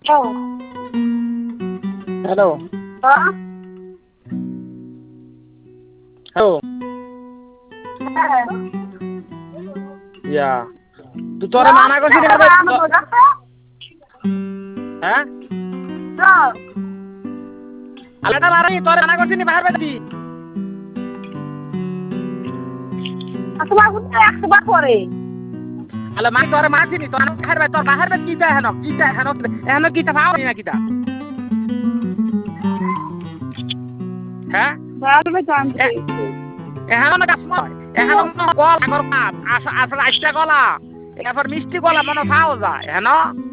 hello hello ইয়া তুই তোরে মানা করছিস হ্যাঁ আলাদা বাড়ি তোরে মানা করছিস বাহির বাড়ি আলো মা তোরে মাছিনি তোর বাহির বাড়ি কি যায় হেন কি তা পাও না কিটা হ্যাঁ এখন এখন গলা আসলে আইসা গলা এরপর মিষ্টি গলা মনে পাওয়া যায় হ্যাঁ